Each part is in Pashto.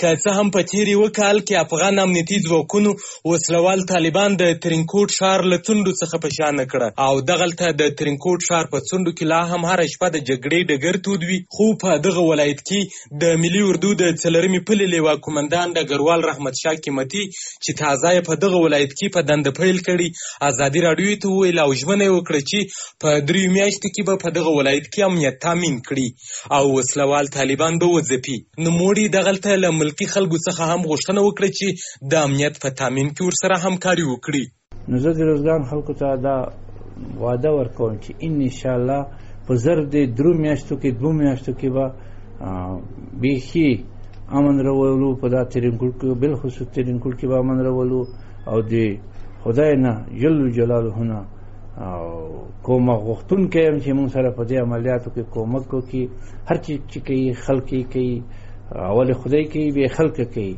که څه هم په تیر یوه کال کې افغان امنیتي ځواکونو وسلوال طالبان د ترینکوټ ښار له څنډو څخه په شا نه کړه او دغلته د ترینکوټ ښار په څنډو کې لا هم هره شپه د جګړې ډګر تود وي، خو په دغه ولایت کې د ملي اردو د 4مې پلې لیوا قومندان ډګروال رحمت شاه قیمتي چې تازه یې په دغه ولایت کې په دنده پیل کړي، ازادي راډیو ته وویل او ژمنه یې وکړه چې په 3 میاشتو کې به په دغه ولایت کې امنیت تامین کړي او وسلوال طالبان به وځپي. نوموړي دغلته له ملکي خلکو څخه هم غوښتنه وکړه چې د امنیت په تامین کې ورسره همکاري وکړي. نو زه د روزګان خلکو ته دا وعده ورکوم چې انشاءالله په زر د 3 میاشتو کې 2 میاشتو کې به بیخي امن راولو په دا ترینکوټ کې، بالخصوص ترینکوټ کې به امن راولو او د خدای نه جل جلاله نه کومک غوښتونکی یم چې موږ سره په دې عملیاتو کې کومک وکړي. هر چې کوي خلک یې کوي، اول خدای کوي بیا خلک کوي.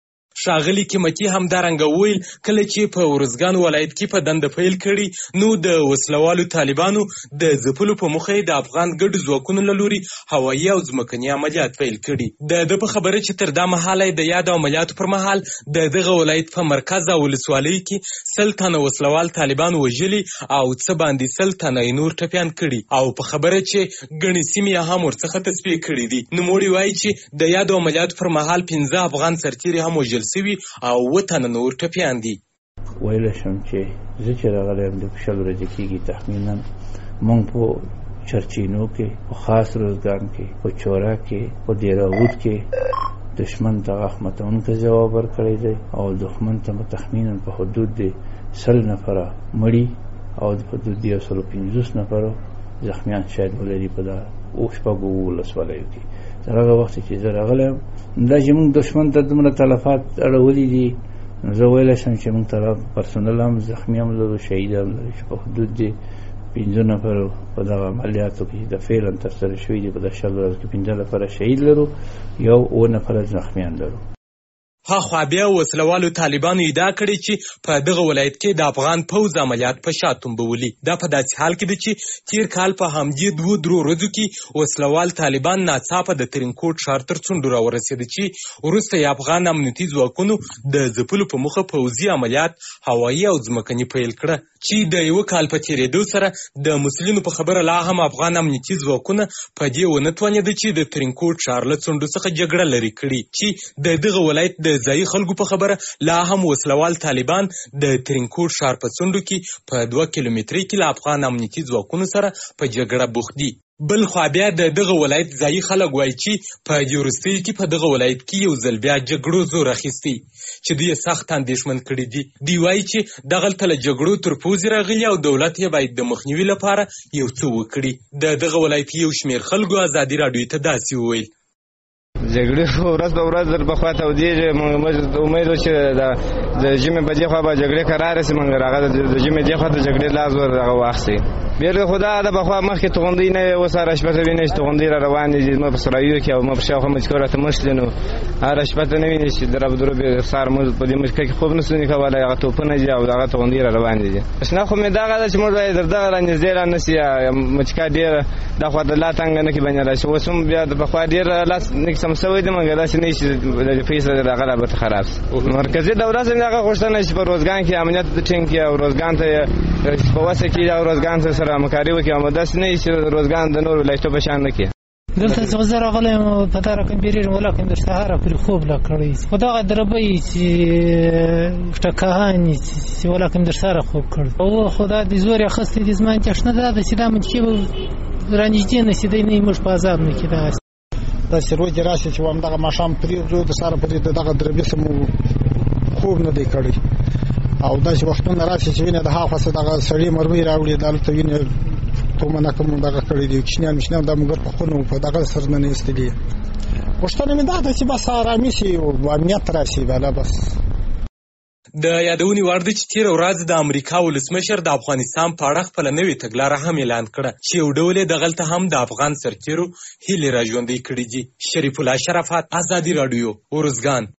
ښاغلي قیمتي همدارنګه وویل کله چې په ارزګان ولایت کې په دنده پیل کړي نو د وسلوالو طالبانو د ځپلو په موخه د افغان ګډو ځواکونو له لوري هوایي او ځمکني عملیات پیل کړي. د ده په خبره چې تر دا مهاله د یاد عملیاتو پر مهال د دغه ولایت په مرکز او ولسوالۍ کې 100 تنه وسلوال طالبان وژلي او څه باندې 100 تنه یې نور ټپیان کړي او په خبره چې ګڼې سیمې هم ورڅخه تصفیه کړي دي. نوموړي وایي چې د یاد عملیاتو پر مهال 15 افغان سرتیري هم وژل سوي او 7 تنه نور ټپیان دي. ویلی شم چې زه چې راغلی یم د 20 ورځې کېږي تخمینا موږ په چرچینو کې، په خاص روزګان کې، په چورا کې، په دیراود کې دشمن ته غخمتونکی ځواب ورکړی دی او دښمن ته تخمینا په حدود د 100 نفره مړي او په حدود د 150 نفرو زخمیان شاید ولري په دا شپږو ولسوالیو کې. تر هغه وخت چې زه راغلی یم دا چې موږ دښمن ته دومره تلفات اړولي دي، نو زه ویلی شم چې موږ طرف پرسونل هم زخمي هم لرو، شهید هم لرو چې په حدود د 15 نفرو په دغه عملیاتو کې د فعلا ترسره شوي دي. په د 10 ورځو کې 15 نفره شهید لرو، یو 7 نفره زخمیان لرو. هاخوا بیا وسلوالو طالبانو ادعا کړې چې په دغه ولایت کې د افغان پوځ عملیات په شا تنبولي. دا په داسې حال کې ده چې تیر کال په همدې 2 ورځو کې وسلوال طالبان ناڅاپه د ترینکوټ ښار تر څنډو راورسېده چې وروسته یې افغان امنیتي ځواکونو د ځپلو په موخه پوځي عملیات هوایي او ځمکني پیل کړه چې د یوه کال په تېرېدو سره د مسلینو په خبره لا هم افغان امنیتي ځواکونه په دې ونه توانېده چې د ترینکوټ ښار له څنډو څخه جګړه لرې کړي چې د دغه ولایت د ځایي خلکو په خبره لا هم وسلوال طالبان د ترینکوټ ښار په څنډو کې په 2 کیلومترۍ کې له افغان امنیتي ځواکونو سره په جګړه بوخت دي. بل خوا بیا د دغه ولایت ځایي خلک وایي چې په دې وروستیو کې په دغه ولایت کې یو ځل بیا جګړو زور اخیستی چې دوی یې سخت اندېښمن کړي دي. دوی وایي چې دغلته له جګړو تر پوځې راغلي او دولت یې باید د مخنیوي لپاره یو څه وکړي. د دغه ولایت یو شمېر خلکو ازادي راډیو ته داسې وویل: جګړې ورځ په ورځ در بخوا تودېږي. موږ امید و چې د ژمې په دې خوا به جګړې کراره شي، موږ هغه د ژمې دې خوا ته جګړې لاس ور هغه واخیستې. بېلګه خو دا د بخوا مخکې توغندۍ نه وې، اوس هره شپه ته وینې چې توغندۍ را روانې دي زما په سرایو کې او ما په شاوخوا مچکو راته مښلي، نو هره شپه ته نه وینې چې درب درب سهار موږ په دې مچکه کې خوب نه سو کولی، هغه توپونه دي او هغه توغندۍ را روانې دي. اشنا خو مې دغه ده چې موږ باید تر دغه را نږدې را نه سي، مچکه ډېره دا خوا د لا تنګه نه کې باندې را شي. اوس هم بیا د بخوا ډېر لاس نه سم سوی دی، مګر داسې نه شي د پیسې دغه را به خراب شي. مرکزي دولت هم دغه غوښتنه چې په روزګان کې امنیت ټینګ کړي او روزګان ته په وسه کې او روزګان سره همکاري وکړي او داسې نه چې روزګان د نورو ولایتو په شان نه کړي. دلته چې زه راغلی یم په دغه کمبیرېږم ولکن د سهاره پورې خوب لا کړی خو دغه دربۍ چې ټکهانې چې ولکن د سهاره خوب کړی او خو دا د زور یې اخیستی دي. زما اندېښنه دا ده چې دا منطقې به رانږدې نه شي، دی نه موږ په عذاب نه کړي. داسې روزې راشي چې همدغه ماښام پرېږدو د سهاره پورې د دغه دربۍ څه مو خوب نه دی کړی او داسې وختونه راشي چې وینې د هاخوا څه دغه سړي مرمۍ راوړي دلته وینې تومنه کوم دغه کړی دي کوچنیان مشنیان دا موږ په خونو په دغه سر نه ایستلي. غوښتنه مې دا ده چې بس ارامي شي او امنیت راشي بله بس. د یادونې وړ ده چې تېره ورځ د امریکا ولسمشر د افغانستان په اړه خپله نوې تګلاره هم اعلان کړه چې یو ډول یې دغلته هم د افغان سرتیرو هیلې را ژوندۍ کړي دي. شریف الله شرافت، ازادي راډیو، ارزګان.